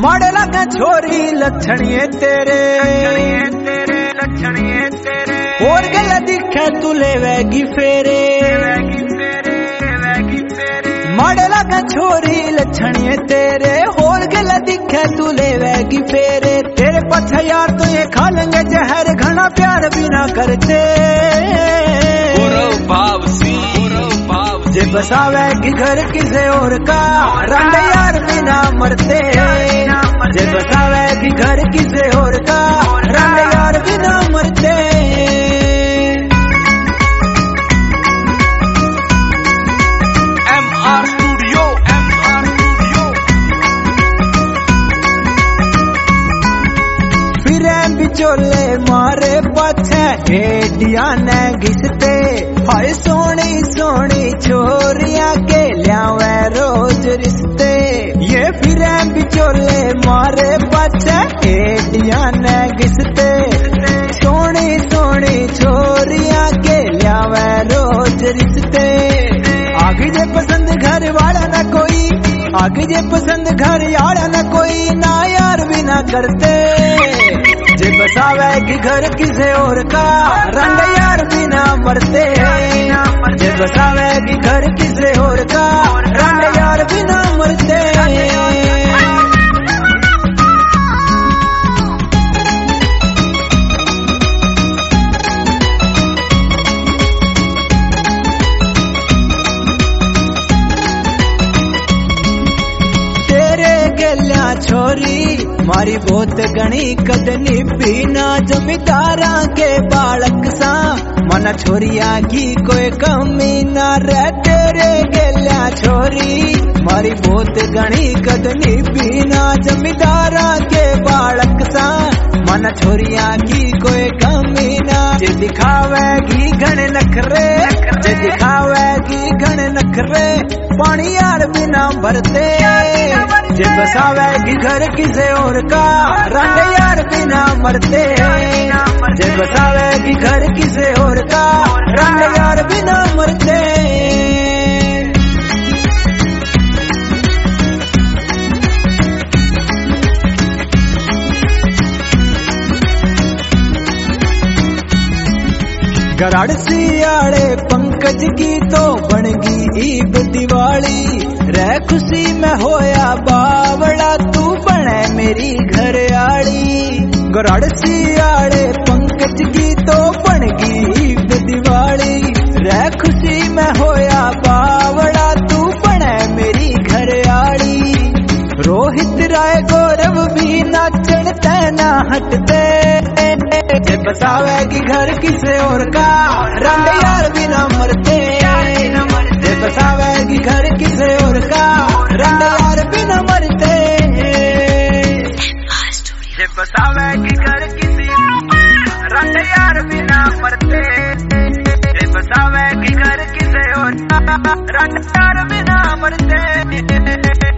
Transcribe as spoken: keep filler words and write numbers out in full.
माड़े लगे छोरी लक्षणिए तेरे लक्षणिए तेरे और गल दिखे तू लेवेगी फेरे माड़े लगे छोरी लक्षणिए तेरे और गल दिखे तू लेवेगी फेरे तेरे पछ यार तो ये खा लेंगे जहर घना प्यार भी ना करते भाव सी जे बसावेगी घर किसे और का रंग यार बिना मरते जे बसावेगी घर किसे और का रंग यार बिना मरते M R studio M R studio फिर बिचोले मारे पाछे हेडिया ने घिसते हाय सोनी सोनी छोरिया के लियावे रोज रिश्ते ये फिर बिचोले मारे पाछे हेडिया ने घिसते सोनी सोनी छोरिया के लियावे रोज रिश्ते आगे जे पसंद घर वाला न कोई आगे जे पसंद घर वाला न कोई ना यार भी ना करते जे बसावेगी घर किसे और का रंग यार बिना मरते जे बसावेगी घर किसे और का रंग यार बिना मरते छोरी मारी बहुत गणी कदनी पीना जमींदारा के बालक सा मना छोरिया की कोई कमी ना रह तेरे गेल्या छोरी मारी बहुत गणी कदनी पीना जमींदारा के बालक सा मना छोरिया की कोई कमी ना जे दिखावेगी घने नखरे जे दिखावेगी घने नखरे पानी यार बिना भरते जे बसावेगी घर किसे और का रंग यार बिना मरते जे बसावेगी घर किसे और का रंग यार बिना मरते गराड़ सियाड़े पंकज की तो बनगी ईद दिवाली रह खुशी में होया बावड़ा तू बने मेरी घर आड़ी गराड़ सियाड़े पंकज की तो बनगी ईद दिवाली रह खुशी में होया बावड़ा तू बने मेरी घर आड़ी रोहित राय गौरव भी नाचन तैना हटते जे बसावेगी घर किसे और का रंग यार बिना मरते जे बसावेगी घर किसे और का रंग यार बिना मरते जे बसावेगी घर किसे रंग यार बिना मरते जे बसावेगी घर किसे और रंग यार बिना मरते।